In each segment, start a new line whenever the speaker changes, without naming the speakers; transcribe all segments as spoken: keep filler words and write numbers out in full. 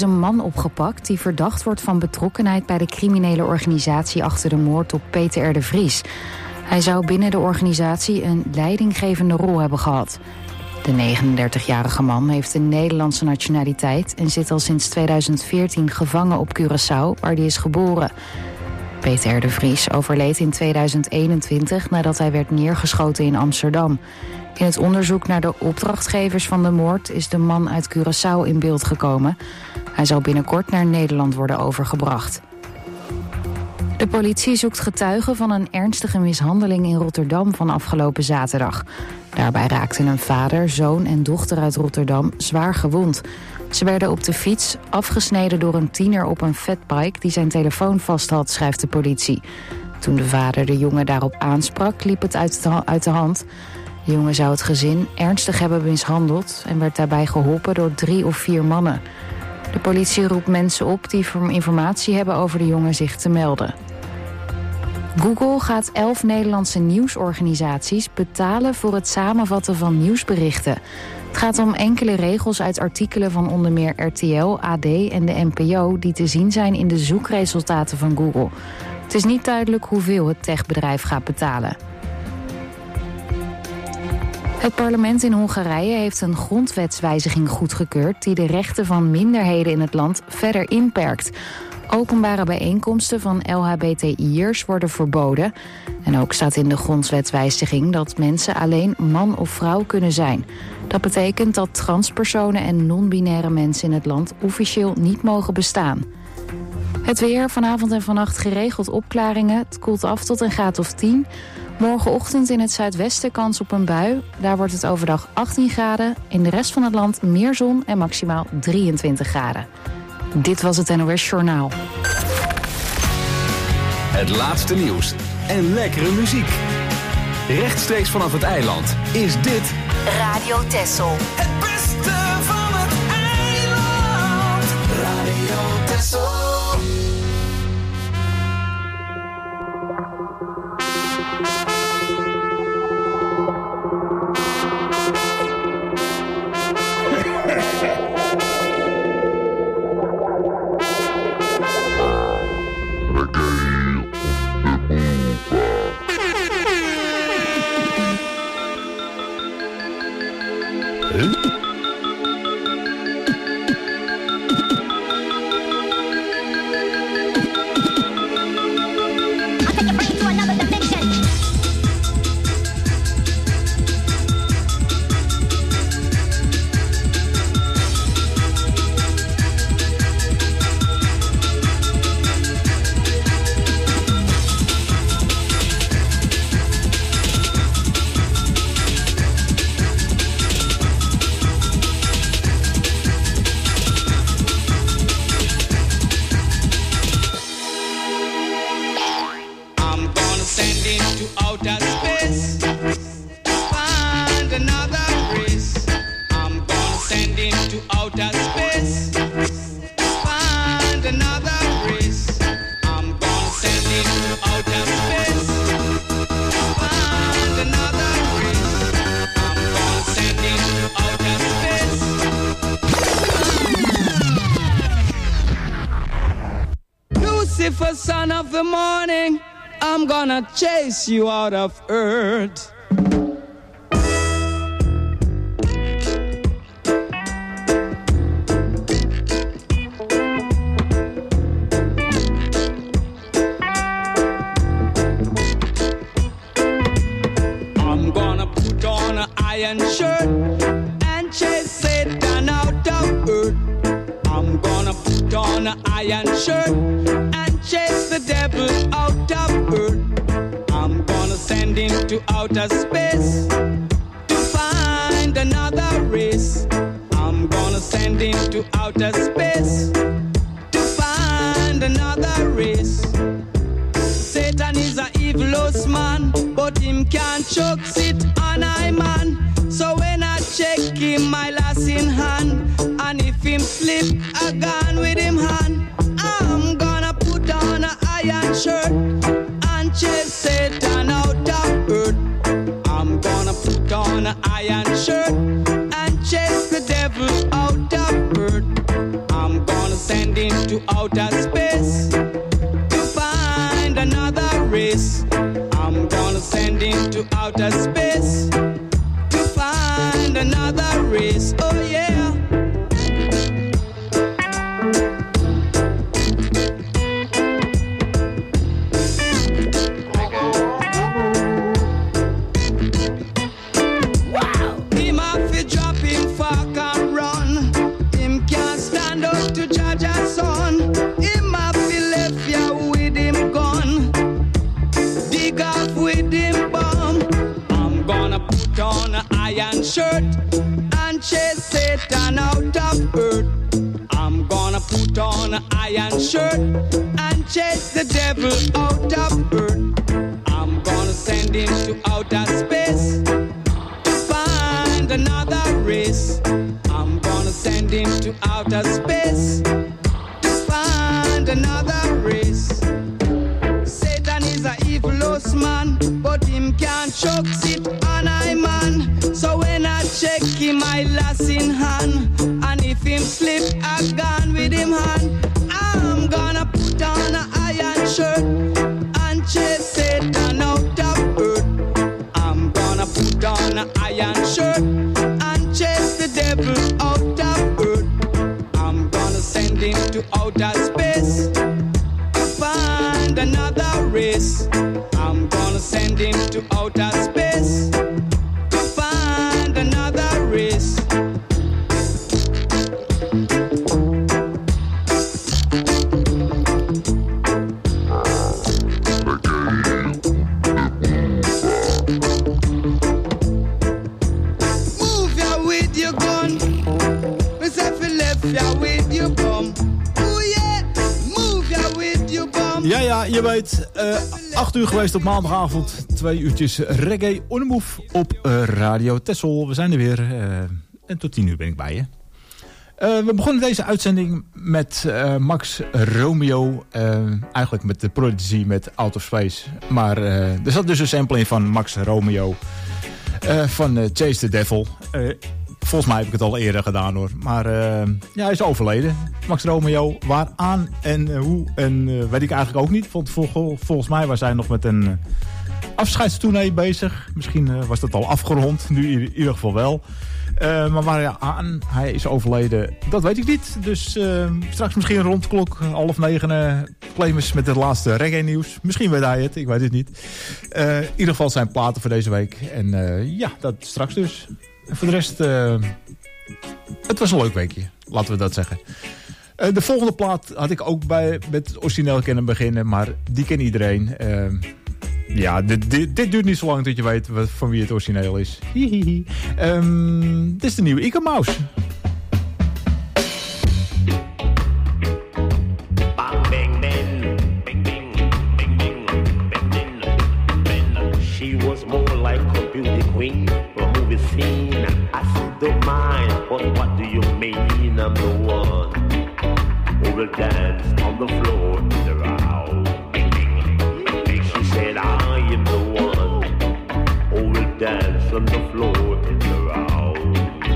een man opgepakt die verdacht wordt van betrokkenheid bij de criminele organisatie achter de moord op Peter R. de Vries. Hij zou binnen de organisatie een leidinggevende rol hebben gehad. De negenendertigjarige man heeft een Nederlandse nationaliteit en zit al sinds tweeduizend veertien gevangen op Curaçao, waar hij is geboren. Peter R. de Vries overleed in tweeduizend eenentwintig nadat hij werd neergeschoten in Amsterdam. In het onderzoek naar de opdrachtgevers van de moord is de man uit Curaçao in beeld gekomen. Hij zal binnenkort naar Nederland worden overgebracht. De politie zoekt getuigen van een ernstige mishandeling in Rotterdam van afgelopen zaterdag. Daarbij raakten een vader, zoon en dochter uit Rotterdam zwaar gewond. Ze werden op de fiets afgesneden door een tiener op een fatbike die zijn telefoon vast had, schrijft de politie. Toen de vader de jongen daarop aansprak, liep het uit de, uit de hand. De jongen zou het gezin ernstig hebben mishandeld en werd daarbij geholpen door drie of vier mannen. De politie roept mensen op die informatie hebben over de jongen zich te melden. Google gaat elf Nederlandse nieuwsorganisaties betalen voor het samenvatten van nieuwsberichten. Het gaat om enkele regels uit artikelen van onder meer R T L, A D en de N P O die te zien zijn in de zoekresultaten van Google. Het is niet duidelijk hoeveel het techbedrijf gaat betalen. Het parlement in Hongarije heeft een grondwetswijziging goedgekeurd die de rechten van minderheden in het land verder inperkt. Openbare bijeenkomsten van L H B T I'ers worden verboden. En ook staat in de grondwetswijziging dat mensen alleen man of vrouw kunnen zijn. Dat betekent dat transpersonen en non-binaire mensen in het land officieel niet mogen bestaan. Het weer, vanavond en vannacht geregeld opklaringen. Het koelt af tot een graad of tien. Morgenochtend in het zuidwesten kans op een bui. Daar wordt het overdag achttien graden. In de rest van het land meer zon en maximaal drieëntwintig graden. Dit was het N O S Journaal.
Het laatste nieuws en lekkere muziek. Rechtstreeks vanaf het eiland is dit
Radio Texel.
Het beste van het eiland. Radio Texel.
Son of the morning, I'm gonna chase you out of earth. I'm gonna put on an iron shirt and chase Satan out of earth. I'm gonna put on an iron shirt chase the devil out of earth. I'm gonna send him to outer space to find another race. I'm gonna send him to outer space to find another race. Satan is a evilous man, but him can't choke sit on I man. So when I check him, my lass in hand, and if him slip, I gone with him hand. I'm gonna put on an iron shirt and chase Satan out of earth. I'm gonna put on an iron shirt and chase the devil out of earth. I'm gonna send into outer space to find another race. I'm gonna send into outer space to find another race. Oh yeah. Shirt and chase Satan out of earth. I'm gonna put on an iron shirt and chase the devil out of earth. I'm gonna send him to outer space to find another race. I'm gonna send him to outer space to find another race. Satan is a evilous man, but him can't choke it on I man. So when I check him, I lass in hand, and if him slip, I gone with him hand. I'm gonna put on an iron shirt and chase Satan out of earth. I'm gonna put on an iron shirt and chase the devil out of earth. I'm gonna send him to outer space to find another race. I'm gonna send him to outer space to find another race. Move ya with your gun, myself left ya with your bum. Oh yeah, move ya with your bum.
Ja, ja, je weet, uh, acht uur geweest op maandagavond. Twee uurtjes reggae on the move op uh, Radio Texel. We zijn er weer. Uh, en tot tien uur ben ik bij je. Uh, we begonnen deze uitzending met uh, Max Romeo. Uh, eigenlijk met de Prodigy met Out of Space. Maar uh, er zat dus een sample in van Max Romeo. Uh, van uh, Chase the Devil. Uh, Volgens mij heb ik het al eerder gedaan hoor. Maar uh, ja, hij is overleden. Max Romeo, waaraan en uh, hoe en uh, weet ik eigenlijk ook niet. Want vol, volgens mij was hij nog met een uh, afscheidstournee bezig. Misschien uh, was dat al afgerond. Nu in ieder geval wel. Uh, maar waaraan hij is overleden, dat weet ik niet. Dus uh, straks misschien rond de klok half negen uh, claimers met het laatste reggae nieuws. Misschien weet hij het, ik weet het niet. Uh, in ieder geval zijn platen voor deze week. En uh, ja, dat straks dus. En voor de rest, uh, het was een leuk weekje. Laten we dat zeggen. Uh, de volgende plaat had ik ook bij met het origineel kunnen beginnen. Maar die kent iedereen. Uh, ja, dit, dit, dit duurt niet zo lang dat je weet wat, van wie het origineel is. um, dit is de nieuwe Ika Mouse.
She was more like a beauty queen from a movie scene. I said, don't mind, but what do you mean? I'm the one who will dance on the floor in the round. She said, I am the one who will dance on the floor in the round.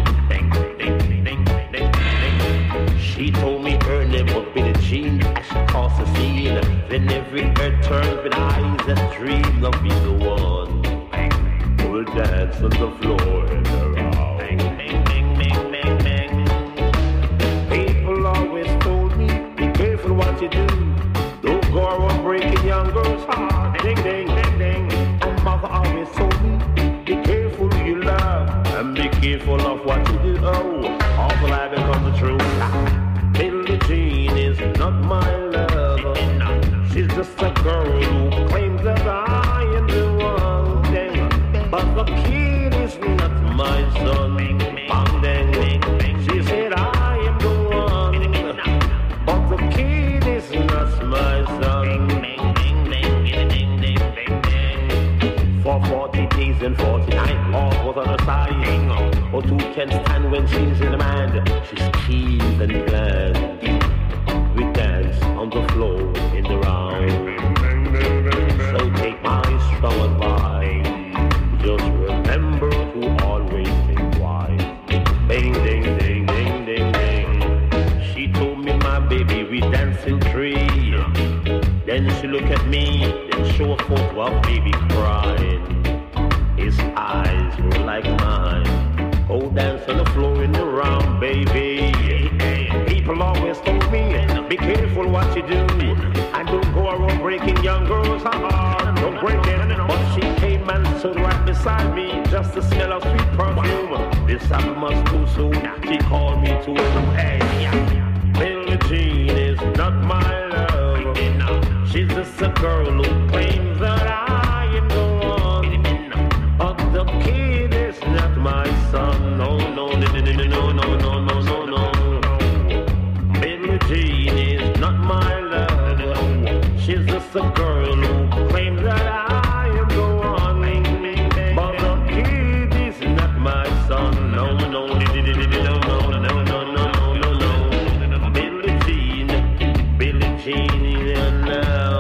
She told me her name was Billie Jean as she crossed the scene. Then every head turned with eyes that dreamed of being the one who will dance on the floor in the round. People always told me, be careful what you do. Don't go around breaking young girls' hearts. Ding, ding, ding, ding. And mother always told me, be careful who you love and be careful of what you do. Oh, awful I become the truth. Billie Jean is not my lover. She's just a girl who claims that I am the one thing. But the kid is not my son. baby dancing tree. Then she look at me, then show a photo of baby crying. His eyes were like mine. Oh, dance on the floor in the round, baby. People always told me, be careful what you do, and don't go around breaking young girls' heart. Don't break it. But she came and stood right beside me, just the smell of sweet perfume. This happened much too soon. She called me to her. Hey, Billie Jean is not my love. She's just a girl who claims that I am the one. But the kid is not my son. No, no, no, no, no, no, no, no, no, no. Billie Jean is not my love. She's just a girl who claims that I am the one. But the kid is not my son. No, no, no, no, no, no, no, no, no, no. Billie Jean, Billie Jean, you know.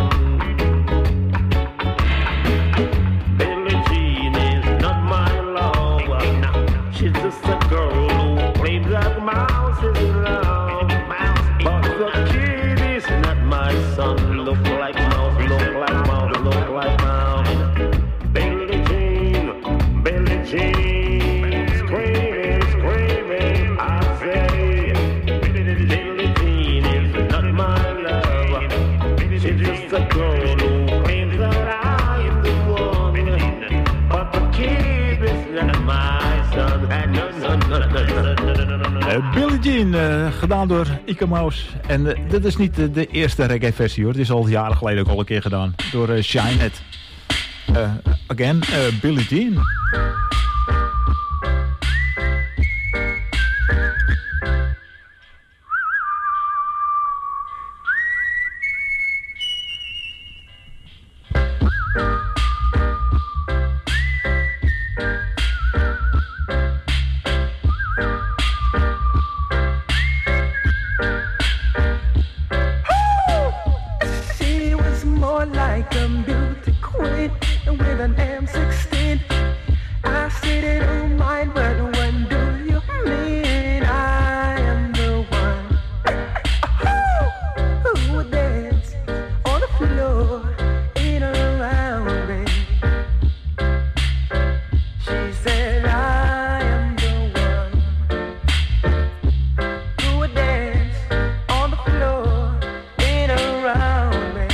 Billie Jean is not my love. She's just a girl who claims that mouse is in love. But the kid is not my son. Look like mouse, look like mouse, look like mouse. Billie Jean, Billie Jean, screaming, screaming, I say. Billie Jean is not my love. She's just a girl who claims that I am the one. But the kid is not my son. No, no, no, no, no, no, no, no, no.
Uh, Billie Jean, uh, gedaan door Ike Mouse. En uh, dit is niet uh, de eerste reggae versie hoor. Het is al jaren geleden ook al een keer gedaan. Door uh, Shinehead. Uh, again, uh, Billie Jean.
She was more like a beauty queen with an M sixteen. I said it on mine, but when do you mean I am the one who would dance on the floor in a round me? She said I am the one who would dance on the floor in a round me.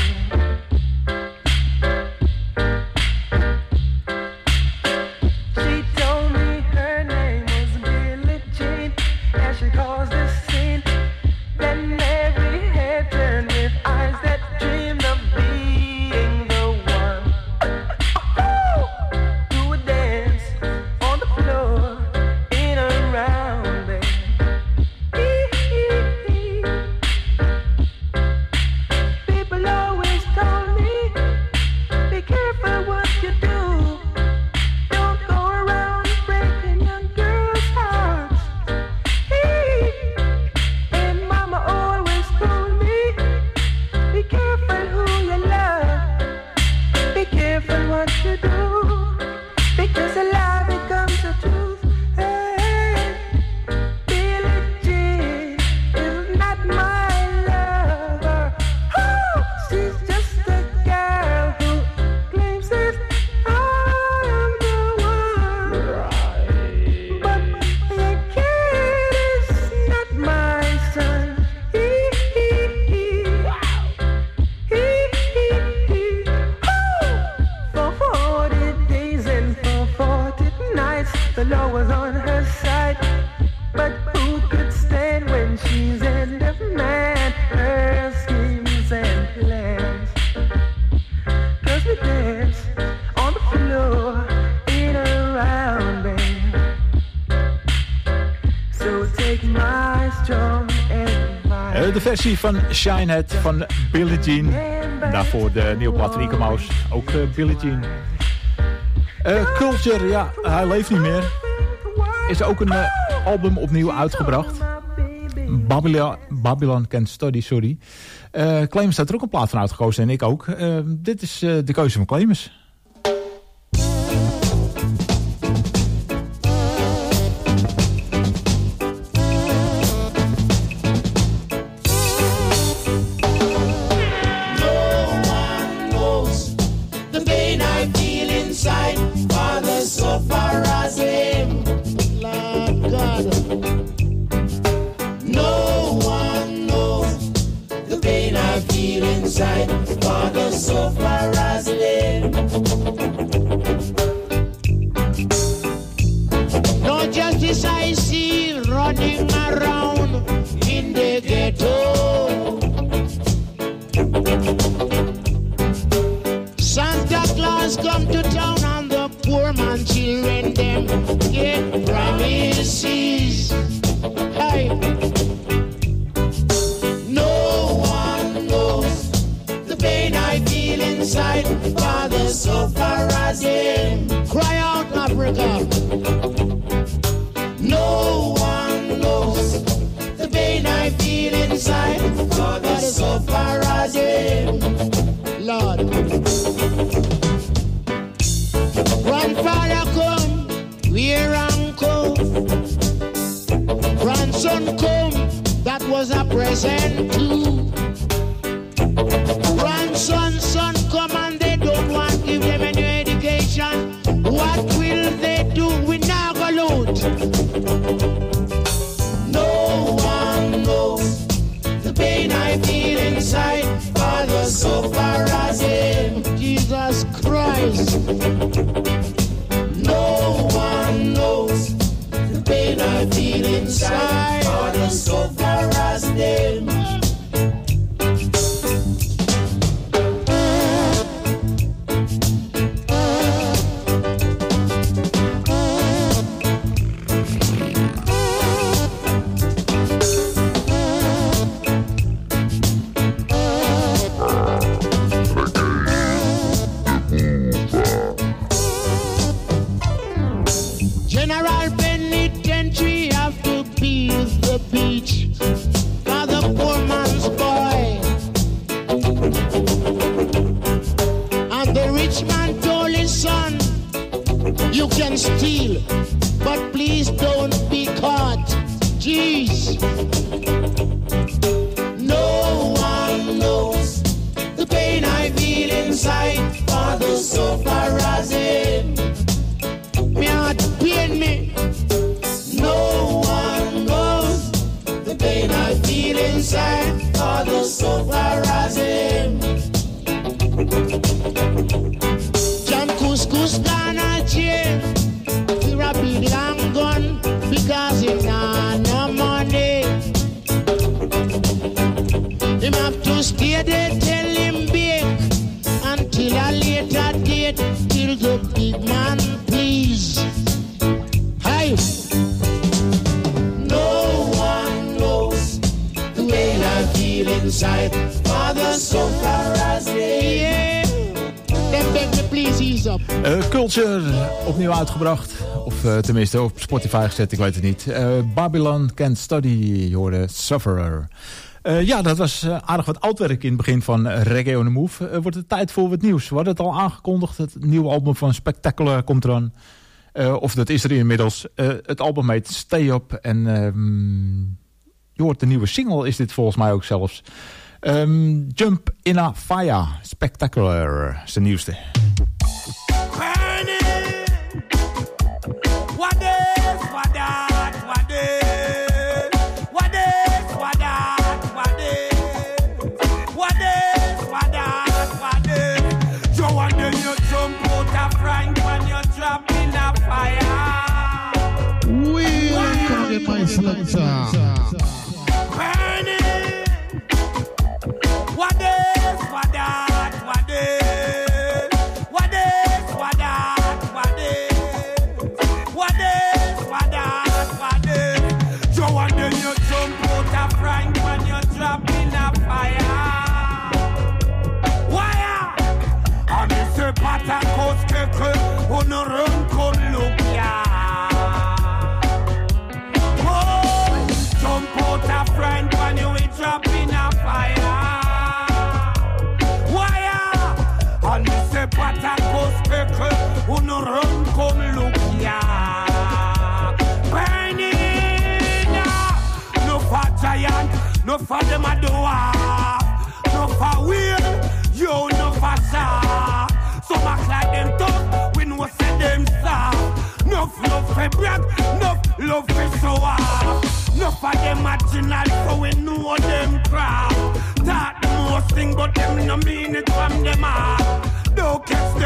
She told me her name was Billie Jean, and she caused a scene. Then every head turned with eyes that dreamed of being the one who would dance on the floor in a round bed. People always told me, be careful what you do. Don't go around breaking young girls' hearts. And mama always told me, be careful who you love. Be careful what you do, because a lie becomes the truth. Hey, Billie Jean is not my lover. Oh, she's just a girl who claims that I am the one. But the kid is not my son. For forty days and for forty nights, the law was on her side. But who could stand when she's in the man? Her schemes and plans. 'Cause we dance on the floor in a round band. So take my strong advice.
Uh, de versie van Shinehead van Billie Jean. Daarvoor de nieuwe plaat van Ike Mouse. Ook uh, Billie Jean. Uh, Culture, ja, hij leeft niet meer. Is ook een uh, album opnieuw uitgebracht. Babylon, Babylon Can't Study, sorry. Uh, Clemens heeft er ook een plaat van uitgekozen en ik ook. Uh, dit is uh, de keuze van Clemens.
inside, Father, so far as them. No justice I see running around in the ghetto. Santa Claus come to town and the poor man children them get promises. Hey. No one knows the pain I feel inside, Father, so far as him. Cry out, Africa. No one knows the pain I feel inside, Father, so far as him. Lord. Grandfather come, we're uncle. Grandson come, that was a present too. Grandson, son come and they don't want to give them any education. What will they do? We now go loot. No one knows the pain I feel inside, Father, so far as him. Jesus Christ. No one knows the pain I feel inside, Father, so far as them. General Penitentiary have to be the beach for the poor man's boy. And the rich man told his son, you can steal, but please don't be caught. Jeez. No one knows the pain I feel inside, Father, so far as him. Me heart pain me. No one knows the pain I feel inside, Father, so far as him. John Couscous down a chair, he a big long gun because he nah no money. Him have to stay there, tell him big until a later date, till the big man please. Hey, no one knows the way I feel inside, Father, so far as they. Yeah, then beg me please ease up.
Uh, Culture, opnieuw uitgebracht. Of uh, tenminste op Spotify gezet, ik weet het niet. Uh, Babylon Can't Study, je hoorde Sufferer. Uh, ja, dat was uh, aardig wat oudwerk in het begin van uh, Reggae on the Move. Uh, wordt het tijd voor wat nieuws. We hadden het al aangekondigd. Het nieuwe album van Spectacular komt eraan. Uh, of dat is er inmiddels. Uh, het album heet Stay Up. En um, je hoort de nieuwe single is dit volgens mij ook zelfs. Um, Jump in a Fire. Spectacular is de nieuwste.
My selector. Burning. What is, what that, what is? What is, what that, what is? What is, what that, what is? So one day you jump out a frying pan, you drop in a fire. Wire. And it's a pattern cause keke, on a run could look ya. Jump out a friend when you will drop in a fire. Wire. And me say pattern goes peke, who no run come look ya. Burning ya. No for giant, no for them a doer. No for wheel, yo no for saw. Some act like them tough, we know say them soft. No love for brag, no love for show off. Enough of them marginal, so we know them crap. That the most thing, but them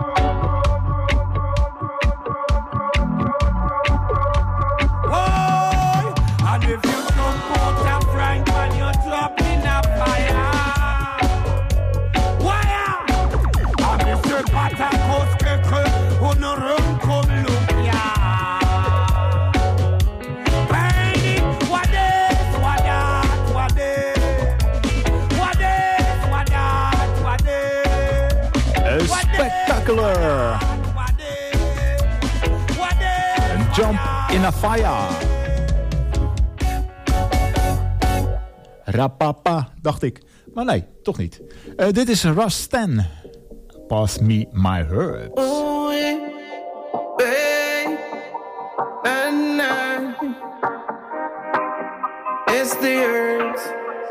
And if you come out of Frank and you drop in a fire, wire. And Mister Patakos Keke, who no room come look ya. Burn it, what this, what that, what this. What this, what that, what this.
Spectacular.
What this, what this.
Een jump in a fire. Rapapa, dacht ik. Maar nee, toch niet. Uh, dit is Russ Stan. Pass me my herbs.
Ooh, yeah, babe, and now it's the herbs,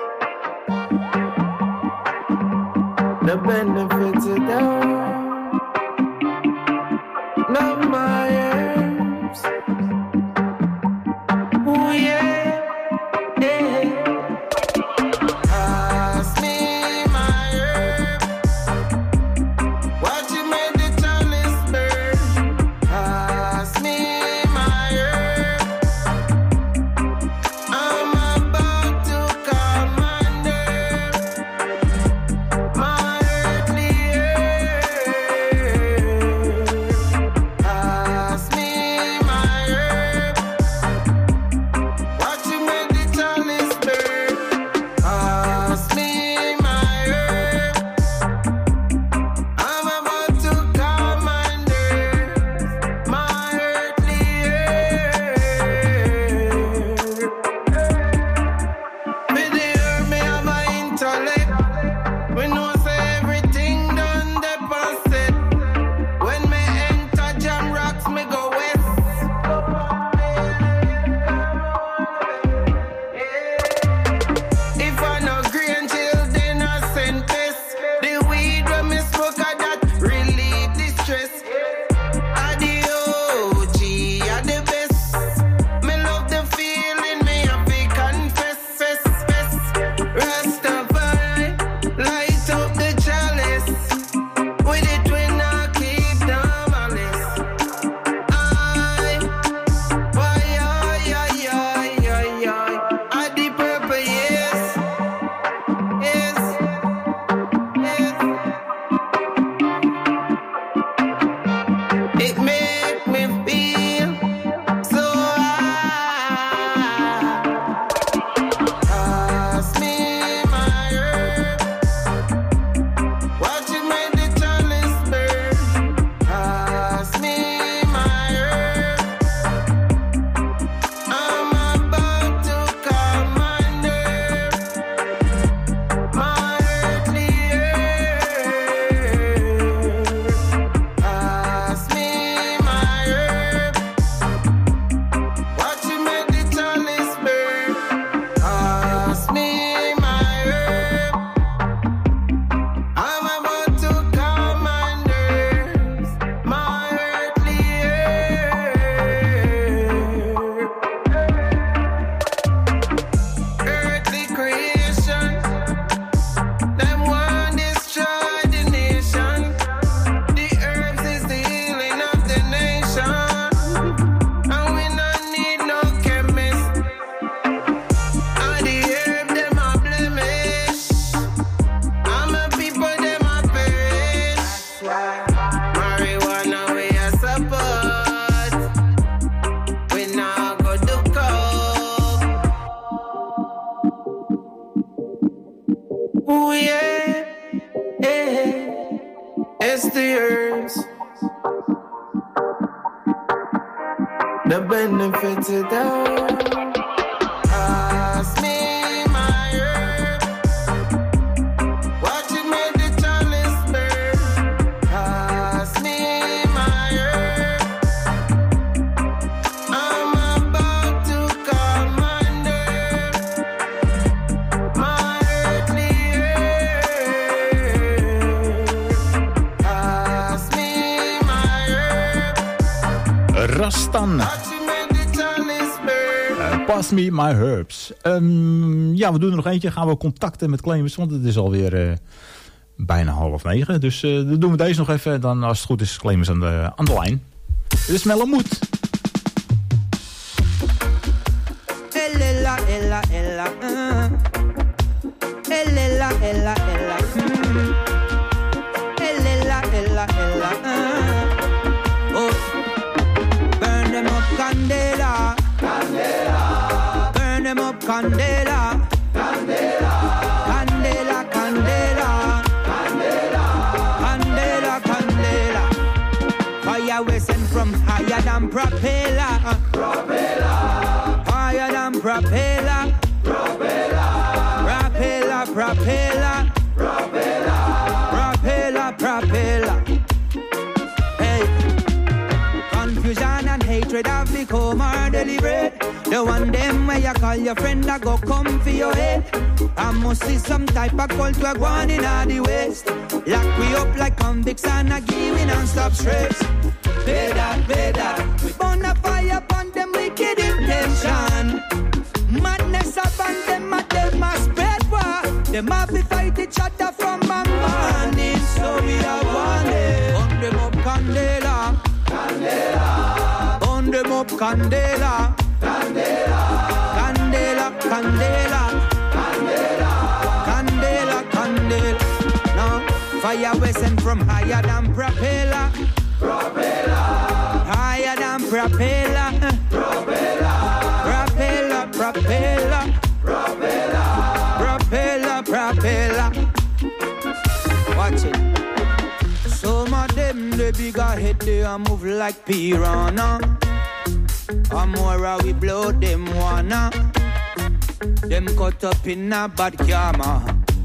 the benefits of down, not my herbs. Ooh, yeah, yeah. Pass me my herbs. Watch it make the chalice burn. Pass me my herbs. I'm about to calm my nerves. My earthly herbs. Taste the herbs, the benefits of that. Pass me my herb. Watch it make the chalice burn. Pass me my herb. I'm about to call my nerve, my earthly herb. Pass me my herb.
Rastan.
Watch it make the chalice burn.
Uh, Pass me my herbs. Um, ja, we doen er nog eentje. Gaan we contacten met Clemens, want het is alweer uh, bijna half negen. Dus uh, dan doen we deze nog even. Dan als het goed is, Clemens aan de, aan de lijn. Dit is Melamoed.
Ella, ella, ella, uh. Ella, ella, ella, mm. Ella, ella, ella, uh. Oh, burn them up, candela, candela. Burn them up, candela, candela, candela, candela, candela, candela, candela. Fire we send from higher than propeller, propeller. Higher than propeller, propeller, propeller, propeller, propeller, propeller, propeller. Hey, confusion and hatred have become our deliberate. The one them where you call your friend that go come for your head. I must see some type of culture going in all the west. Lock we up like convicts and a give we non-stop stress. Pay that, pay that. We burn a fire upon them wicked intention. Madness upon them and them a spread war. Them have to fight each other from a morning. So we are one. Burn them up, candela, candela. Burn them up, candela, candela, candela, candela, candela, candela, candela. Now fire we send from higher than propeller, propeller, higher than propeller, propeller, propeller, propeller, propeller, propeller, propeller. Watch it. Some of them the bigger head they a move like piranha. And more we blow them wanna. Them cut up in a bad karma.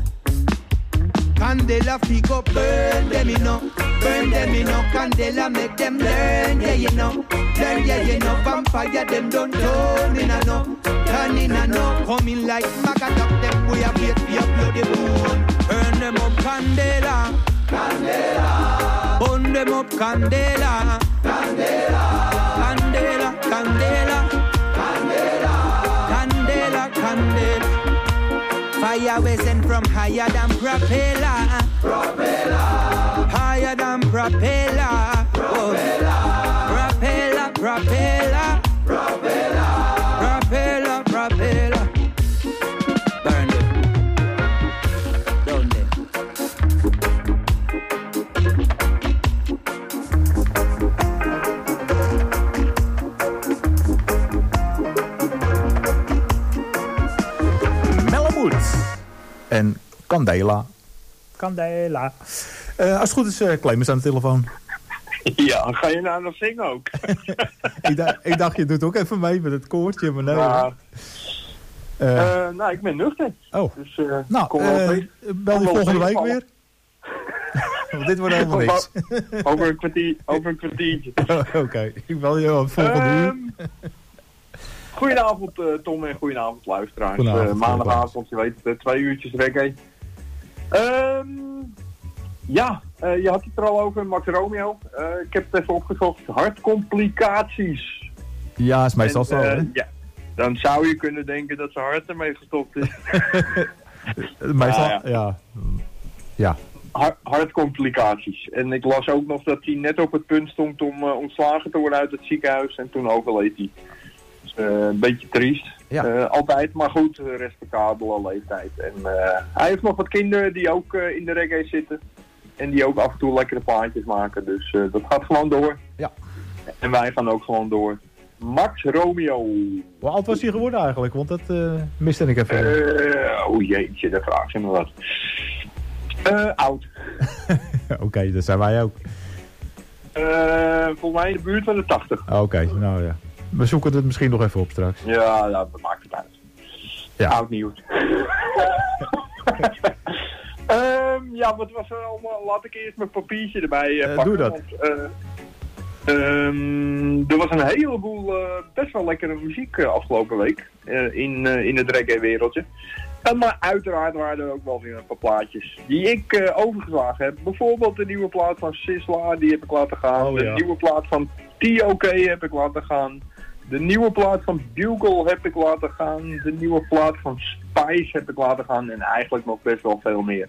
Candela pick up, burn them you know. Burn them you know. Candela make them learn, yeah you know. Learn, yeah you know. Vampire them don't turn in a no. Turn in a no. Coming like maggot up them. We have yet to blow the moon. Burn them up, candela, candela. Burn them up, candela, candela, candela, candela, candela, candela, candela. Fire we send from higher than propeller, propeller, higher than propeller, propeller, propeller, propeller, propeller, propeller, propeller. Burn it, down there.
En Candela. Candela. Uh, als het goed is, uh, Clemens aan de telefoon.
Ja, ga je nou nog zingen ook?
ik, dacht, ik dacht, je doet ook even mee met het koortje, maar nee.
Nou,
uh,
uh, nou ik ben nuchter.
Oh.
Dus, uh,
nou,
kom
uh,
mee.
bel je volgende week weer? Want dit wordt helemaal niks.
over, een kwartier, over een kwartiertje.
Oh, Oké, okay. Ik bel je het volgende um, uur.
Goedenavond uh, Tom en goedenavond luisteraars. Uh, maandagavond, je weet het, twee uurtjes reggae. Um, ja, uh, je had het er al over, Max Romeo. Uh, ik heb het even opgezocht. Hartcomplicaties.
Ja, is meestal en, zo. Uh,
ja, dan zou je kunnen denken dat zijn hart ermee gestopt is.
meestal, ah, ja. ja. ja.
Hart, hartcomplicaties. En ik las ook nog dat hij net op het punt stond om uh, ontslagen te worden uit het ziekenhuis. En toen overleed hij. Uh, een beetje triest. Ja. Uh, altijd, maar goed, uh, respectabele leeftijd. En uh, hij heeft nog wat kinderen die ook uh, in de reggae zitten. En die ook af en toe lekkere plaatjes maken. Dus uh, dat gaat gewoon door.
Ja.
En wij gaan ook gewoon door. Max Romeo.
Hoe oud was hij geworden eigenlijk? Want dat uh, miste ik even.
Uh, oh jeetje, daar vraag je me wat. Uh, oud.
Oké, okay, dat zijn wij ook.
Uh, volgens mij in de buurt van de tachtig.
Oké, okay, nou ja. We zoeken het misschien nog even op straks.
Ja, ja dat maakt het uit. Ja. Oud nieuws. um, ja, wat was er allemaal? Laat ik eerst mijn papiertje erbij uh,
uh,
pakken.
Doe dat.
Want, uh, Um, er was een heleboel uh, best wel lekkere muziek uh, afgelopen week uh, in, uh, in het reggae-wereldje. Uh, maar uiteraard waren er ook wel weer een paar plaatjes die ik uh, overgeslagen heb. Bijvoorbeeld de nieuwe plaat van Sisla, die heb ik laten gaan.
Oh, ja.
De nieuwe plaat van T O K heb ik laten gaan. De nieuwe plaat van Bugle heb ik laten gaan. De nieuwe plaat van Spice heb ik laten gaan. En eigenlijk nog best wel veel meer.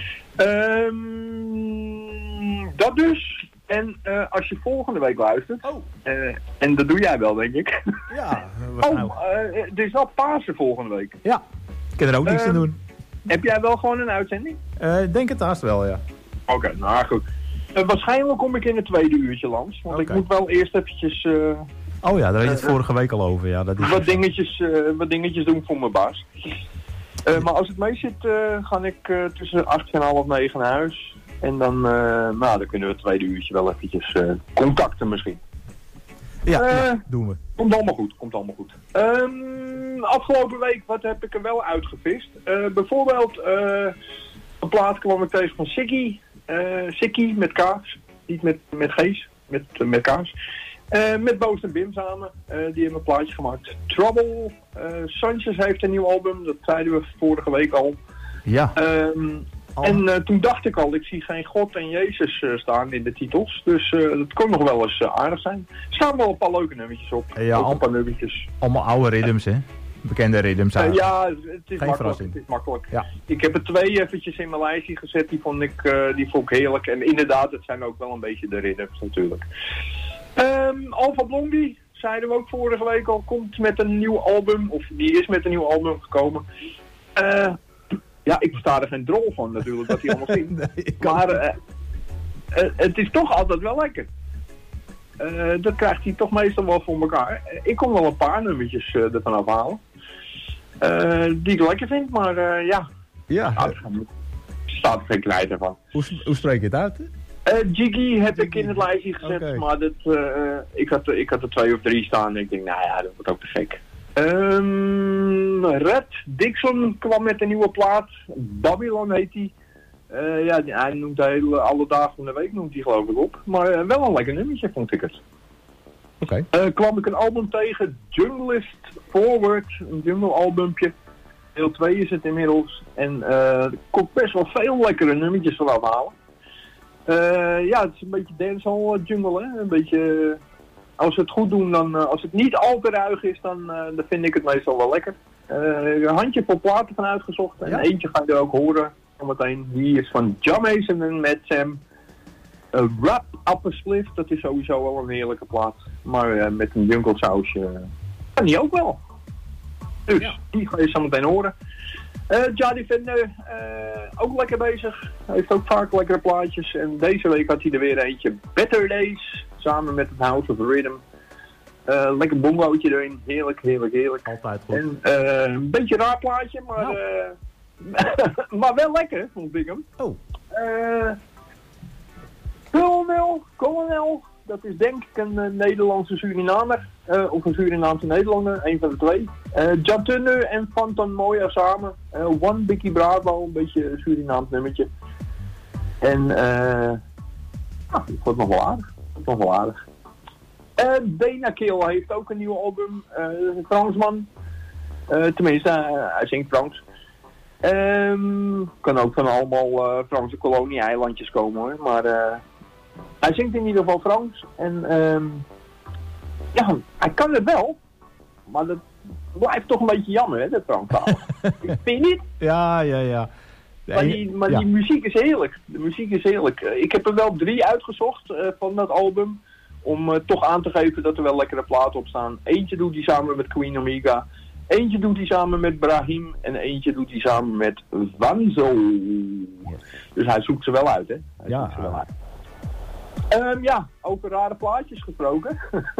Um, dat dus. En uh, als je volgende week luistert,
oh.
uh, en dat doe jij wel, denk ik.
Ja.
Oh, uh, er is wel Pasen volgende week.
Ja, ik kan er ook niks
uh,
aan doen.
Heb jij wel gewoon een uitzending?
Uh, ik denk het haast wel, ja.
Oké, okay, nou goed. Uh, waarschijnlijk kom ik in het tweede uurtje langs, want okay. ik moet wel eerst eventjes... Uh,
oh ja, daar had je het uh, vorige week al over, ja. Dat is
wat, dingetjes, uh, wat dingetjes doen voor mijn baas. Uh, maar als het mee zit, uh, ga ik uh, tussen acht en half negen naar huis. En dan, uh, nou, dan kunnen we het tweede uurtje wel eventjes uh, contacten misschien.
Ja,
uh,
ja, doen we.
Komt allemaal goed, komt allemaal goed. Um, afgelopen week, wat heb ik er wel uitgevist? Uh, bijvoorbeeld, uh, een plaat kwam ik tegen van Sikkie. Uh, Sikkie met kaas, niet met, met Gees, met, uh, met kaas. Uh, met Boos en Bim samen, uh, die hebben een plaatje gemaakt. Trouble, uh, Sanchez heeft een nieuw album, dat zeiden we vorige week al.
Ja.
Um, Oh. En uh, toen dacht ik al, ik zie geen God en Jezus uh, staan in de titels. Dus uh, dat kon nog wel eens uh, aardig zijn. Er staan wel een paar leuke nummertjes op.
Ja,
ook een paar nummertjes.
Allemaal oude riddims, hè? Bekende riddims.
Uh, ja, het is,
geen
makkelijk, het is makkelijk.
Ja.
Ik heb er twee eventjes in mijn lijstje gezet. Die vond ik, uh, die vond ik heerlijk. En inderdaad, het zijn ook wel een beetje de riddims natuurlijk. Um, Alpha Blondie, zeiden we ook vorige week al, komt met een nieuw album. Of die is met een nieuw album gekomen. Uh, Ja, ik versta er geen drol van natuurlijk, dat hij allemaal zingt. Nee, maar uh, uh, het is toch altijd wel lekker. Uh, dat krijgt hij toch meestal wel voor elkaar. Uh, ik kon wel een paar nummertjes uh, ervan afhalen. Uh, die ik lekker vind, maar uh, ja.
Ja.
Nou, er staat er geen knijter van.
Hoe, hoe spreek je het uit?
Uh, Jiggy heb ik in het lijstje gezet, okay. maar dat, uh, ik, had, ik had er twee of drie staan en ik denk, nou ja, dat wordt ook te gek. Um, Red Dixon kwam met een nieuwe plaat. Babylon heet hij. Uh, ja, hij noemt de hele, alle dagen van de week noemt hij geloof ik op. Maar uh, wel een lekker nummertje vond ik het.
Oké.
Okay. Uh, kwam ik een album tegen. Junglist Forward. Een jungle albumpje. Deel twee is het inmiddels. En uh, er kon best wel veel lekkere nummertjes vanaf halen. Uh, ja, het is een beetje dancehall jungle, hè. Een beetje... Als we het goed doen, dan, uh, als het niet al te ruig is, dan, uh, dan vind ik het meestal wel lekker. Uh, een handje vol platen van uitgezocht. En ja. Eentje ga je er ook horen, zometeen. Die is van Jamaican en Mad Sam. Uh, Wrap Up a Spliff, dat is sowieso wel een heerlijke plaat. Maar uh, met een jungle sausje uh, kan die ook wel. Dus, ja. Die ga je zometeen horen. Uh, Jadi Vender, uh, ook lekker bezig. Hij heeft ook vaak lekkere plaatjes. En deze week had hij er weer eentje. Better Days. Samen met het House of Rhythm. Uh, lekker bongootje erin. Heerlijk, heerlijk, heerlijk.
Altijd goed.
En uh, een beetje een raar plaatje, maar, nou. uh, maar wel lekker, vond ik hem.
Oh.
Uh, Colonel, Colonel, dat is denk ik een uh, Nederlandse Surinamer. Uh, of een Surinaamse Nederlander, een van de twee. Uh, Jatunne en Phantom Moya samen. Uh, One Biggie Bravo, een beetje een Surinaams nummertje. En uh, ah, ik vond het nog wel aardig. Nog wel aardig. Uh, Dana Kill heeft ook een nieuw album. Uh, een Fransman. Uh, tenminste, uh, hij zingt Frans. Um, kan ook van allemaal uh, Franse kolonie-eilandjes komen hoor. Maar uh, hij zingt in ieder geval Frans. En um, ja, hij kan het wel. Maar dat blijft toch een beetje jammer hè, dat Frans taal. Vind je niet?
Ja, ja, ja.
Maar, die, maar ja. die muziek is heerlijk. De muziek is heerlijk. Ik heb er wel drie uitgezocht uh, van dat album. Om uh, toch aan te geven dat er wel lekkere platen op staan. Eentje doet hij samen met Queen Omega. Eentje doet hij samen met Brahim. En eentje doet hij samen met Vanzo. Dus hij zoekt ze wel uit, hè? Hij
ja.
zoekt ze wel uit. Um, ja, over rare plaatjes gesproken.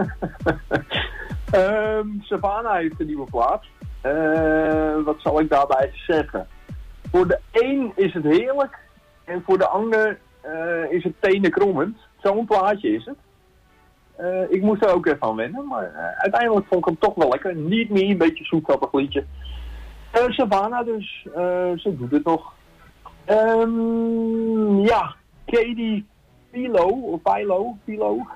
um, Savannah heeft een nieuwe plaat. Uh, wat zal ik daarbij zeggen? Voor de een is het heerlijk. En voor de ander uh, is het tenenkrommend. Zo'n plaatje is het. Uh, ik moest er ook even aan wennen, maar uh, uiteindelijk vond ik hem toch wel lekker. Niet meer, een beetje zoetsappig liedje. Uh, Savannah dus, uh, ze doet het nog. Um, ja, Katie Pilo, of Pilo, Pilo.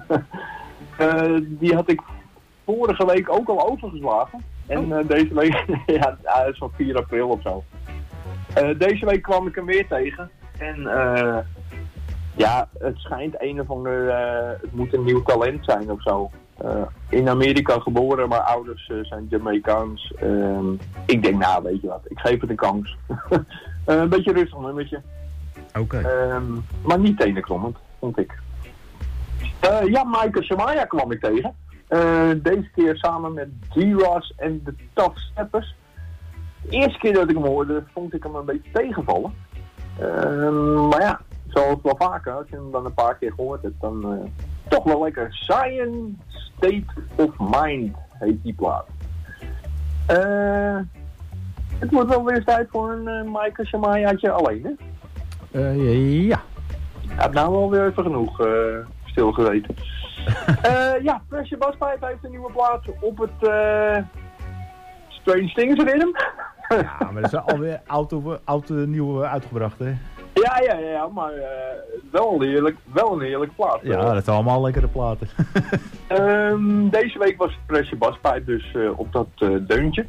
uh, die had ik vorige week ook al overgeslagen. En uh, deze week, ja, dat is van vier april of zo. Uh, deze week kwam ik hem weer tegen. En uh, ja, het schijnt een of ander, uh, het moet een nieuw talent zijn of zo. Uh, in Amerika geboren, maar ouders uh, zijn Jamaicaans. Uh, ik denk, nou weet je wat, ik geef het een kans. uh, een beetje rustig nummertje.
Oké.
Okay. Uh, maar niet tenenkrommend, vond ik. Uh, ja, Michael Shamaya kwam ik tegen. Uh, deze keer samen met G-Ross en de Tough Steppers. De eerste keer dat ik hem hoorde, vond ik hem een beetje tegenvallen. Uh, maar ja, zoals wel vaker, als je hem dan een paar keer gehoord hebt, dan uh, toch wel lekker. Science State of Mind heet die plaat. Uh, het wordt wel weer tijd voor een uh, Michael Shamayaatje alleen, hè?
Uh, ja.
Hij heeft nou wel weer even genoeg uh, stilgezeten. uh, ja, Pressure Basspipe heeft een nieuwe plaat op het uh, Strange Things Rhythm.
Ja, maar dat is alweer oud, oud nieuw uitgebracht, hè?
Ja, ja, ja, maar uh, wel, een heerlijk, wel een heerlijke plaat.
Ja, dat zijn allemaal lekkere platen.
um, deze week was het Pressure Basspipe dus uh, op dat uh, deuntje.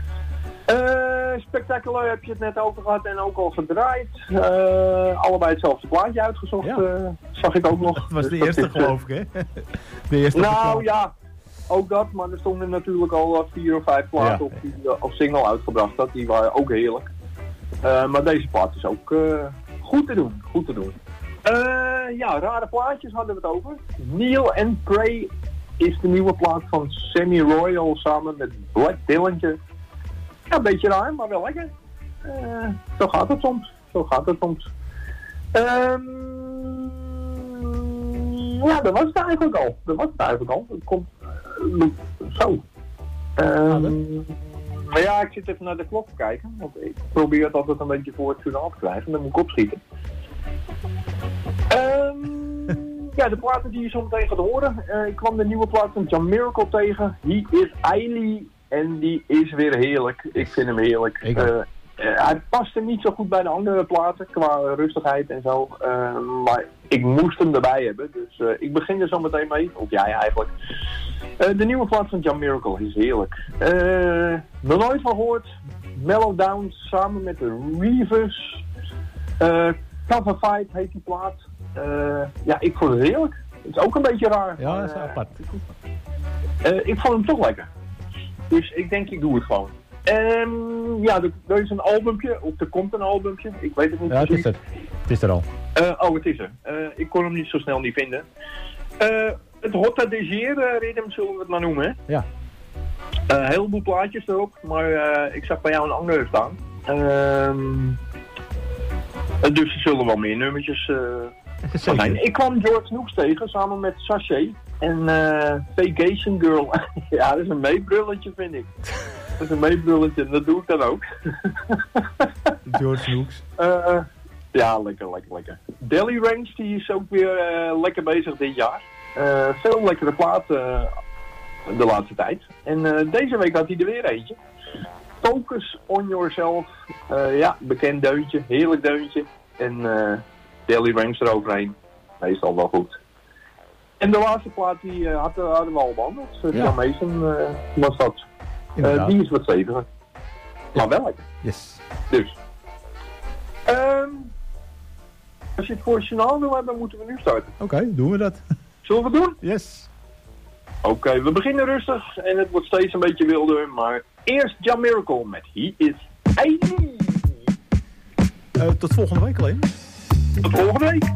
Uh, Spectacular heb je het net over gehad en ook al gedraaid. Uh, allebei hetzelfde plaatje uitgezocht, ja. uh, zag ik ook nog.
Dat was de
dus
eerste,
dat is,
geloof ik, hè? De eerste
nou ja, ook dat, maar er stonden natuurlijk al vier of vijf platen ja. op die uh, als single uitgebracht had. Die waren ook heerlijk. Uh, maar deze plaat is ook uh, goed te doen, goed te doen. Uh, ja, rare plaatjes hadden we het over. Kneel and Pray is de nieuwe plaat van Sammy Royal samen met Black Dillinger. Ja, een beetje raar, maar wel lekker. Uh, zo gaat het soms. Zo gaat het soms. Um, ja, dat was het eigenlijk al. Dat was het eigenlijk al. Het komt uh, zo. Um, maar ja, ik zit even naar de klok te kijken. Want ik probeer het altijd een beetje voor het journaal te krijgen. Dan moet ik opschieten. Um, ja, de platen die je zo meteen gaat horen. Uh, ik kwam de nieuwe plaat van John Miracle tegen. He is Eiley. En die is weer heerlijk. Ik vind hem heerlijk. Uh, uh, hij paste niet zo goed bij de andere platen qua rustigheid en zo. Uh, maar ik moest hem erbij hebben. Dus uh, ik begin er zo meteen mee. Of jij eigenlijk. Uh, de nieuwe plaat van John Miracle is heerlijk. Uh, nog nooit van gehoord. Mellow Down samen met de Reavers. Uh, Cover Fight heet die plaat. Uh, ja, ik vond het heerlijk. Het is ook een beetje raar.
Ja, dat is uh, apart.
Uh, ik vond hem toch lekker. Dus ik denk, ik doe het gewoon. Um, ja, er, er is een albumpje, of er komt een albumpje. Ik weet het niet
ja, precies. Ja, het is er. Het is er al.
Uh, oh, het is er. Uh, ik kon hem niet zo snel niet vinden. Uh, het Hotta Desir uh, Rhythm zullen we het maar noemen, hè?
Ja.
Een uh, heleboel plaatjes erop, maar uh, ik zag bij jou een andere staan. Um, dus er zullen wel meer nummertjes uh, zijn. Ik kwam George Nooks tegen, samen met Sachet. En uh, Vacation Girl. Ja, dat is een meebrulletje, vind ik. Dat is een meebrulletje en dat doe ik dan ook.
George Nooks.
Uh, ja, lekker, lekker, lekker. Delhi Range, die is ook weer uh, lekker bezig dit jaar. Uh, veel lekkere platen uh, de laatste tijd. En uh, deze week had hij er weer eentje. Focus on Yourself. Uh, ja, bekend deuntje, heerlijk deuntje. En uh, Delhi Range eroverheen. Meestal wel goed. En de laatste plaat die uh, hadden, hadden we al behandeld. Uh, ja. John Mason uh, was dat. Uh, die is wat steviger. Ja. Maar wel lekker.
Yes.
Dus. Um, als je het voor het journaal wil hebben, moeten we nu starten.
Oké, okay, doen we dat.
Zullen we het doen?
Yes.
Oké, okay, we beginnen rustig en het wordt steeds een beetje wilder. Maar eerst John Miracle met He Is Eiley.
Uh, tot volgende week alleen.
Tot volgende week.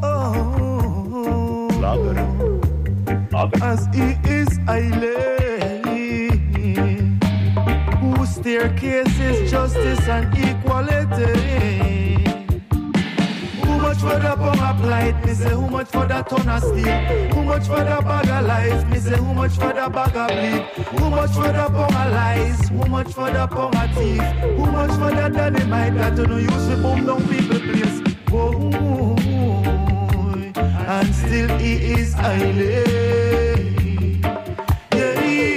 Oh. Later.
Later.
As he is Eiley, whose staircase is justice and equality. Who much for the bummer plight? Me say who much for the ton of steel? Who much for the bag of life? Me say who much for the bag of bleed? Who much for the bummer lies? Who much for the bummer thief? Who much for the dynamite that you no use to bomb down people place? Whoa. and still he is highly. Yeah,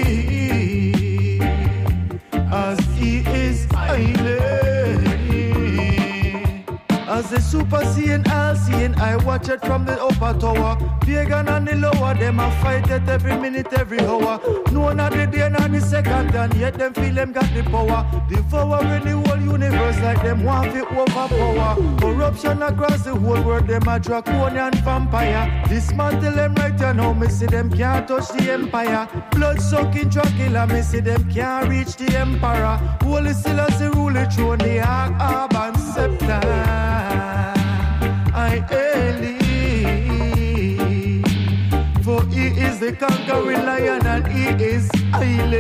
as he is highly. As the super seeing, all seeing, I watch it from the upper tower. Pagan and the lower, them a fight it every minute, every hour. No, not the day, not the second, and yet them feel them got the power. Devouring the whole universe like them want to overpower. Corruption across the whole world, them a draconian vampire. Dismantle them right now, me see them can't touch the empire. Blood sucking Dracula, me see them can't reach the emperor. Holy Selassie rule the throne, the ark, arb and scepter. I Eli, for he is the conquering lion and he is Haile,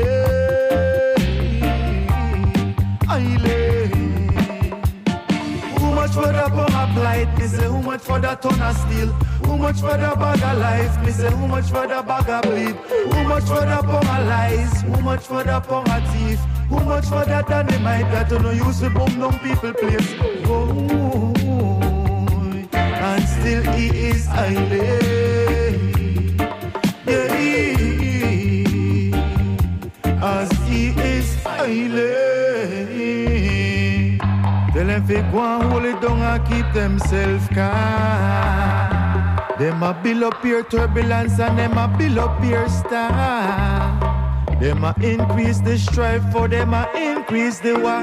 Haile. Who much for the bomb of light? Me say who much for the ton of steel? Who much for the bag of life? Me say who much for the bag of bleed? Who much for the bomb of lies? Who much for the bomb of thief? Who much for that dynamite that you no use to bomb down people place? Oh, and still he is highly. Yeah, as he is highly. Tell them fi go and hold it down and keep themselves calm. Them a build up your turbulence and them a build up your star. Them a increase the strife for them a increase the war.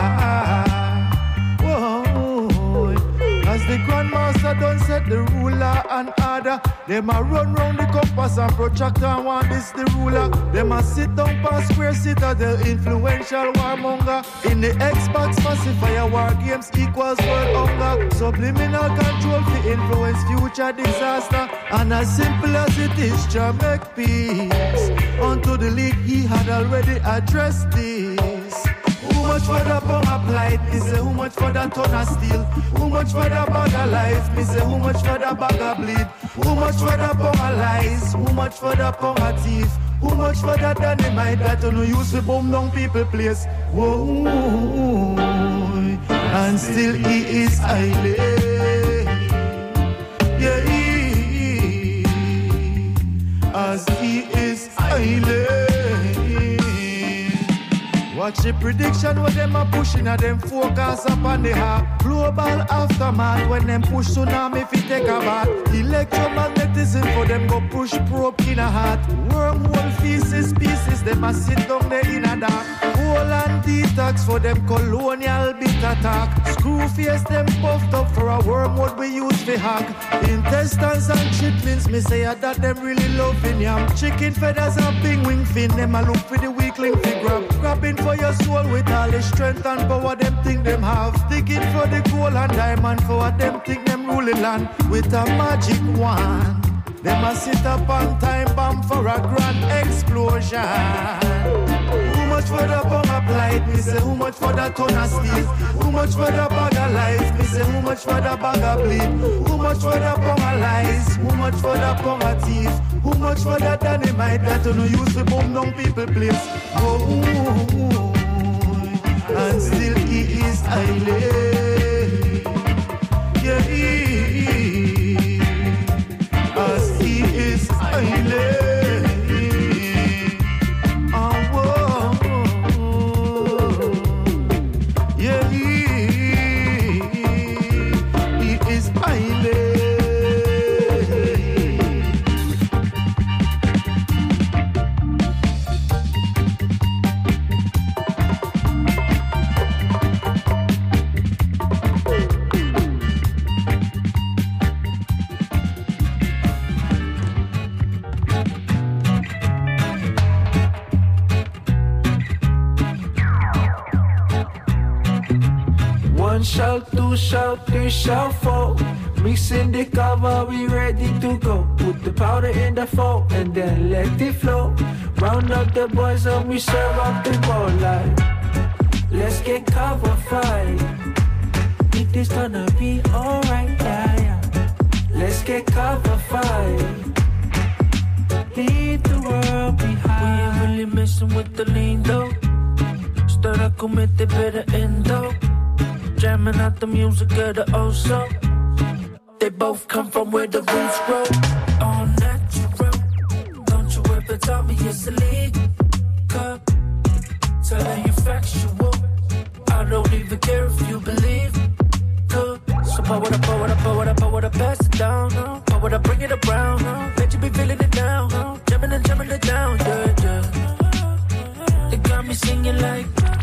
Whoa. As the grandmaster done set the ruler and order, them a run round the compass and protractor and want this the ruler. Them a sit down past square citadel, influential warmonger. In the Xbox pacifier, war games equals world hunger. Subliminal control to influence future disaster. And as simple as it is, to make peace. Unto the league he had already addressed this. Who much for the bomb of light? Me say who much for the ton of steel? Who much for the bag of life? Me say who much for the bag of bleed? Who much for the bomb of lies? Who much for the bomb of thief? Who much for the dynamite that you no use to bomb down people place? Whoa, and still he is highly. Yeah, as he is highly. Watch the prediction when them a pushing at them focus up on the heart. Global aftermath when them push tsunami fi take a bath. Electromagnetism for them go push probe in a heart. Wormhole feces pieces them a sit down there in a dark. Coal and detox for them colonial bit attack. Screw face them puffed up for a wormwood we use fi hack. Intestines and chitlins me say that them really loving yam. Chicken feathers and ping wing fin them a look for the weakling fi grab. Grabbing for your soul with all the strength and power them think them have. Digging for the gold and diamond for what them think them ruling land. With a magic wand, them a sit up on time bomb for a grand explosion. Who much for the bomb of light? Me say who much for the ton of steel? Who much for the bag of life? Me say who much for the bag of bleed? Who much for the bomb of lies? Who much for the bomb of thief? Who much for the dynamite that you no use to bomb down people place? Oh, and still he is highly. Yeah, as he is highly.
Shout, two shout, three shout, four. Mixing the cover, we ready to go. Put the powder in the four and then let it flow. Round up the boys and we serve up the ball like. Let's get cover five. It is gonna be alright, yeah, yeah. Let's get cover five. Leave the world behind. We ain't really messing with the lean though. Start a comete better end though. Jamming out the music of the oso. they both come from where the roots grow. All natural. Don't you ever tell me it's illegal. Telling you factual. I don't even care if you believe. Good. So pour it up, pour it up, pour it up, pour it up, pass it down. No. Pour it up, bring it around. No. Bet you be feeling it now. No. Jumping and jumping it down. Yeah, yeah. They got me singing like.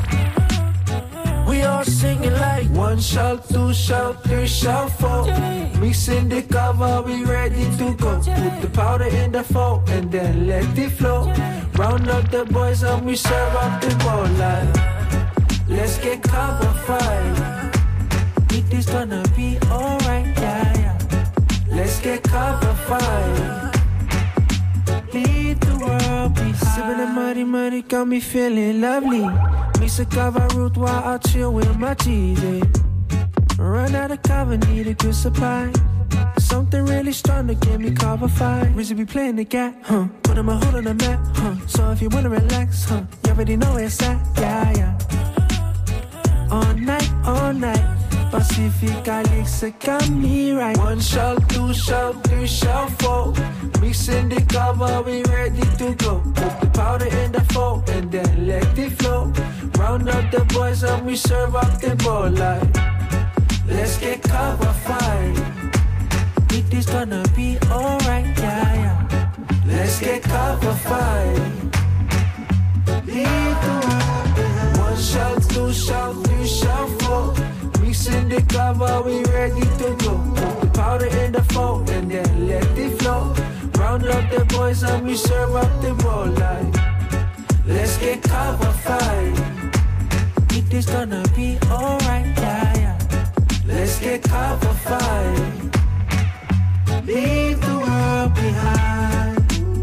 We all singing like.
One shout, two shout, three shout, four. Mixing the cover, we ready to go. Put the powder in the four and then let it flow. Round up the boys and we serve up the ball like. Let's get cover five. It is gonna be alright, yeah, yeah. Let's get cover five. Lead the world behind. Sipping the muddy, muddy got me feeling lovely. Mix a cover root while I chill with my G's. Run out of cover, need a good supply. Something really strong to get me cover five. Rizzy be playing the gap, huh? Put him a hold on the map, huh? So if you wanna relax, huh? You already know where it's at, yeah, yeah. All night, all night. Pacific Alexa got me right.
One shot, two shot, three shot, four. Mixing the cover, we ready to go. Put the powder in the four and then let it flow. Round up the boys and we serve up the ball like. Let's get cover five. It is gonna be alright, yeah, yeah. Let's get cover five. Leave the world behind. One shot, two shot, three shot, four. Mixing the cover, we ready to go. Put the powder in the four and then let it flow. Round up the boys and we serve up the ball like. Let's get cover five. It is gonna be alright, yeah, yeah. Let's get cover five. Leave the world behind.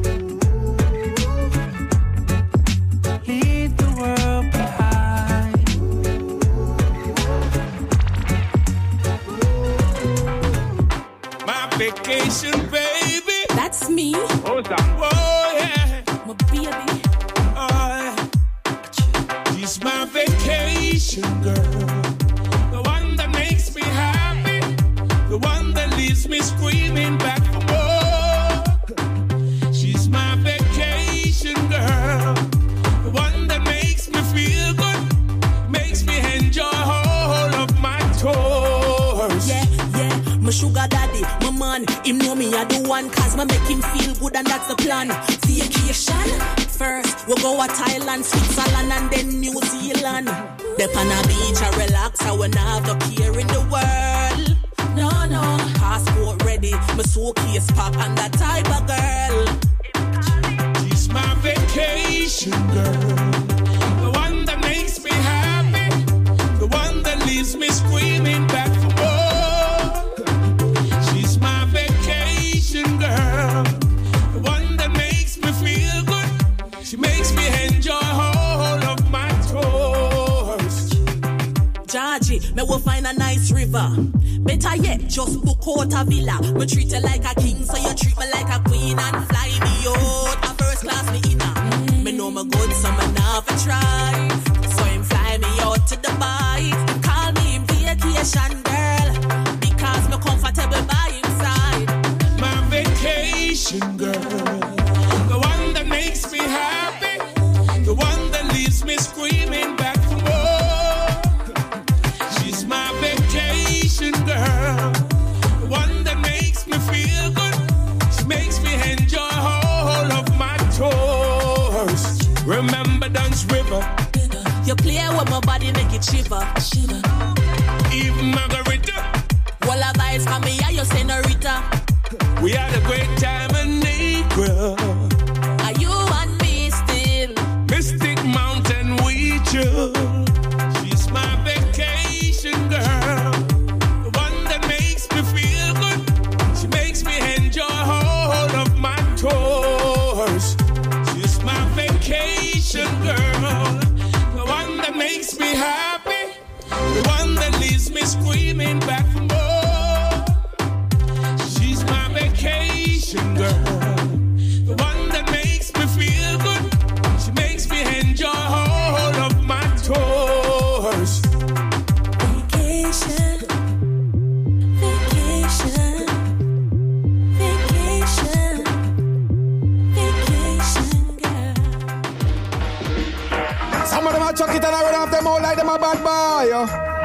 Leave the world behind.
My vacation, baby.
That's me.
Who's that? Oh, yeah.
My baby.
Oh, yeah. She's my vacation girl. The one that makes me happy. The one that leaves me screaming back for more. She's my vacation girl. The one that makes me feel good. Makes me enjoy all of my tours.
Yeah, yeah. My sugar daddy, my man. Him know me I do one cause me make him feel good and that's the plan. Vacation. First, we'll go to Thailand, Switzerland and then New Zealand. Dep on a beach I relax, I will not have no care in the world. No, no. Passport ready, my suitcase pack and that type of girl.
She's my vacation girl. The one that makes me happy. The one that leaves me screaming back for more. She's my vacation girl. The one that makes me feel good. She makes me enjoy all of my tours.
Georgie, me will find a nice river. Better yet, just book out a villa. Me treat you like a king, so you treat me like a queen and fly me out. A first class me inna. Mm. Me know me good, so me not for try. So him fly me out to Dubai. Call me him vacation girl, because me comfortable by him side.
My vacation girl, the one that makes me happy, the one that leaves me screaming back for more. She's my vacation girl, the one that makes me feel good. She makes me enjoy all of my tours. Remember Dance River?
You play with my body, make it shiver. Shiver.
Even Margarita.
All of eyes come here, you senorita.
We had a great time in Negra.
Are you and me still?
Mystic Mountain we chill. She's my vacation girl, the one that makes me feel good. She makes me enjoy all of my tours. She's my vacation girl, the one that makes me happy, the one that leaves me screaming back for more. She's my vacation girl, the one that makes me feel good. She makes me enjoy all of my tours.
Vacation, vacation.
it and I run off them all like them a bad boy.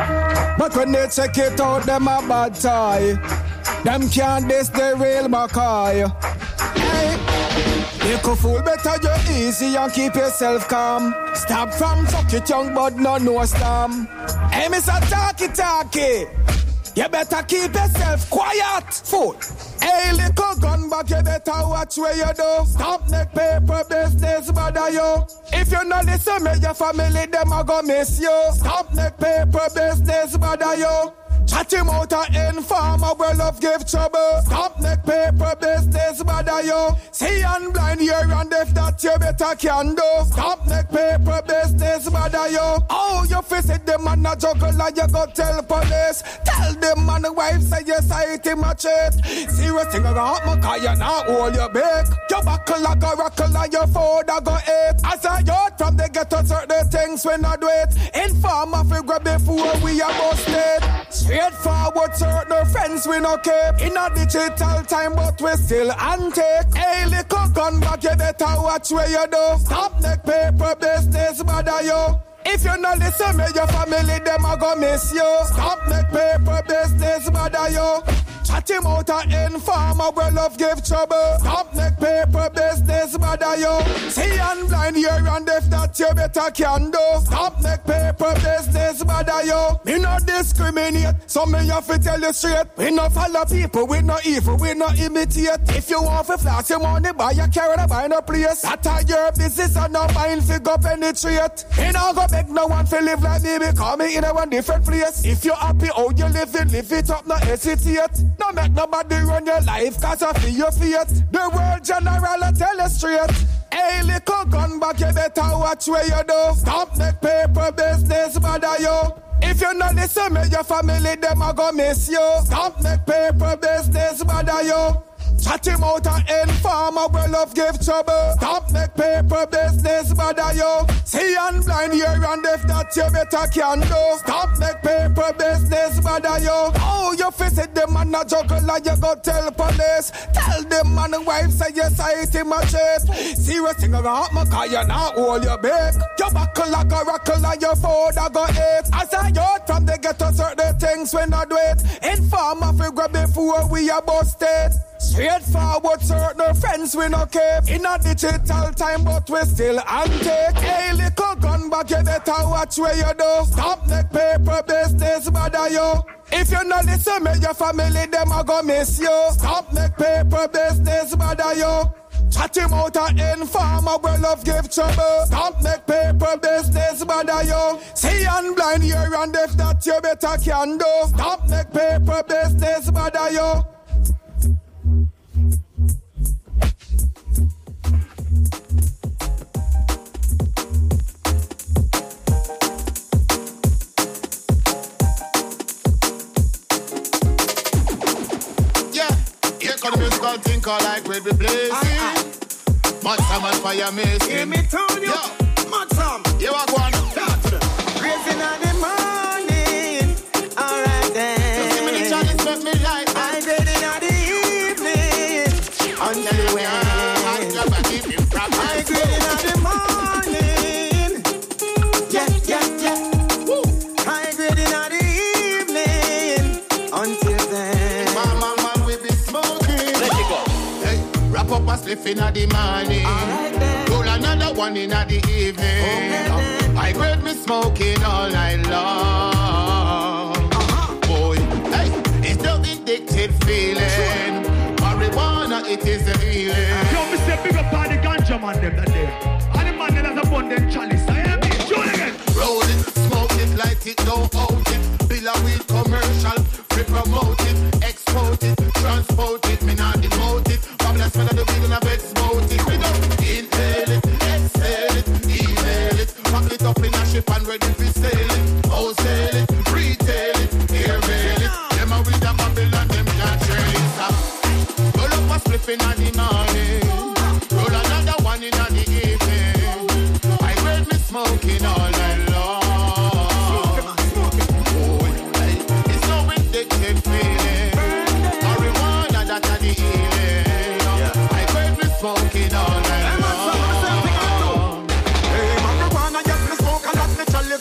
But when they check it out, them a bad toy. Them can't diss the real McCoy. Hey, you could fool better, you easy and keep yourself calm. Stop from fuck it young, but no no slam. Hey, Mister Talkie Talkie, you better keep yourself quiet, fool. Hey, little gun back, you better watch where you do. Stop neck paper business, bother you. If you not listen, me, your family, them a go miss you. Stop neck paper business, bother you. Chat him out a informer, well love give trouble. Stop neck paper business, bother you. See and blind here and if that you better can do. Stop neck paper business, bother you. Oh, you visit the man a juggle and you go tell police. Tell the man the wife say you sight him a cheat. Serious thing I got my car, you not hold your back. Your buckle like a rockle and your food I go eat. As a youth from the ghetto certain things we not do it. Informer fi grab before we are busted. Straightforward, certain friends we no keep. In a digital time, but we still antake. Hey, little gun back, you better watch where you do. Stop neck paper business, bother you. If you not listen, me, your family, them a go miss you. Stop neck paper business, bother you. Chat him out a informer, well love give trouble. Stop neck paper business, bother you. See and blind here and if that you better can do. Stop neck paper business, bother you. Me no discriminate, so me have to tell you straight. We no follow people, we no evil, we no imitate. If you want to flash your money, buy your car and buy no place. That are your business and no mind fi go penetrate. Me no go beg no one fi live like me because me in a one different place. If you happy how you living, live it up, no hesitate. No make nobody run your life cause I feel your fate. The world general I tell you straight. Hey, little gun back, you better watch where you do. Stop neck paper business, bother you. If you not listen, me, your family, them a go miss you. Stop neck paper business, bother you. Chat him out a informer, well love give trouble. Stop neck paper business, bother you. See and blind here and if that you better can do. Stop neck paper business, bother you. Oh, you visit the man a juggle and you go tell police. Tell the man the wife say you sight him a cheat. Serious thing I got my car, you not hold your back. Your buckle like a rockle and your food I go eat. As a youth from the ghetto certain things we not do it. Informer fi grab before we are busted. Straightforward, certain friends we no keep. In a digital time, but we still antake. Hey, little gun back, you better watch where you do. Stop neck paper business, bother you. If you not listen, me, your family, them a go miss you. Stop neck paper business, bother you. Chat him out a informer, well love give trouble. Stop neck paper business, bother you. See and blind here and if that you better can do. Stop neck paper business, bother you.
The musical think all like red with blazing. Mud some and fire amazing.
Hear me tell you, mud some.
You are going down to them.
Raising on the morning, alright then.
Just give me the chalice, make me like that.
I did it on the evening, until when
I grab and keep him from
I did it on the morning. Yeah, yeah, yeah. Woo. I did it on the evening, until then.
Mama, man, we be smoking. Wrap up a spliff in the morning. Right, roll another one in the evening. Okay, I grade me smoking all night long. Uh-huh. Boy, hey, it's the addicted feeling. Marijuana, it is the healing.
Yo, me say big up on the ganja man them that day. And the man that has a bun them chalice. I am it. Show it again.
Roll it, smoke it, light it, don't out it. Bill a weed commercial, free promote it, export it, transport it, me not demote it. Fabulous smell of the weed and I bet smoke it. We go inhale it, exhale it, email it, pack it up in a ship and ready to sell it. Wholesale it, retail it, airmail it. Them a weed a Babylon, them can't trail it. Stop. Roll up a spliff in the morning, roll another one in the evening. I heard me smoking all night long.
Smoking all night long. Hey, marijuana, yes, me smoke a lot, me chalice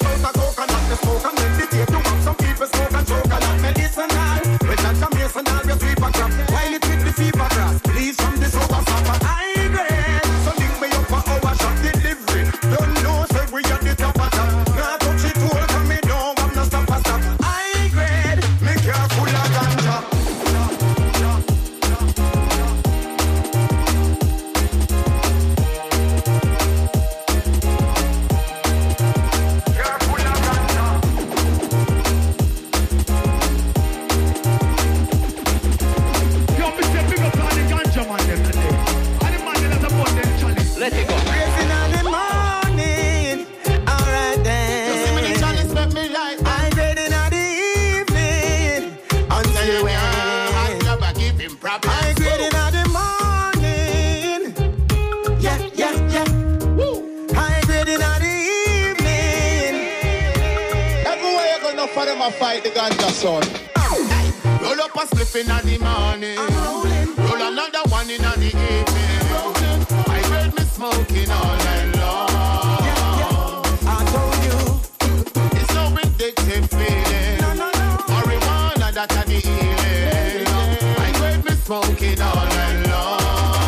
fight the ganja son. Roll up a spliff in the morning. Roll another one in the evening. I heard me smoking all night long.
Yeah, yeah. I told you.
It's no addictive feeling.
No, no, no.
Marijuana that are the healing. I heard me smoking all night long.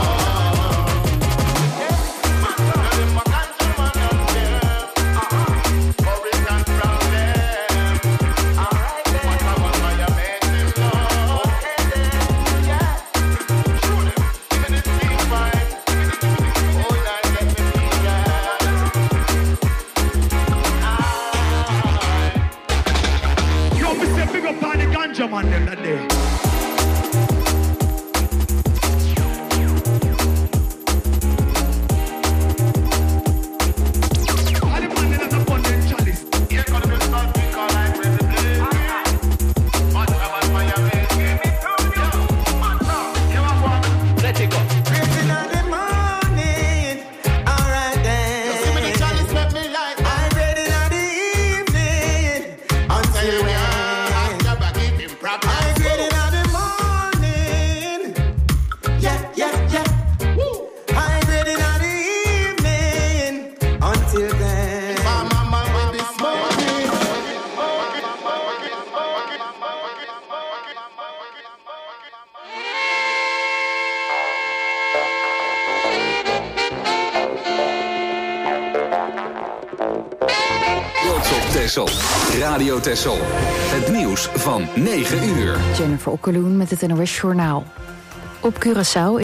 Man, them that day.
Texel. Radio Texel. Het nieuws van negen uur.
Jennifer Okkeloen met het N O S Journaal. Op Curaçao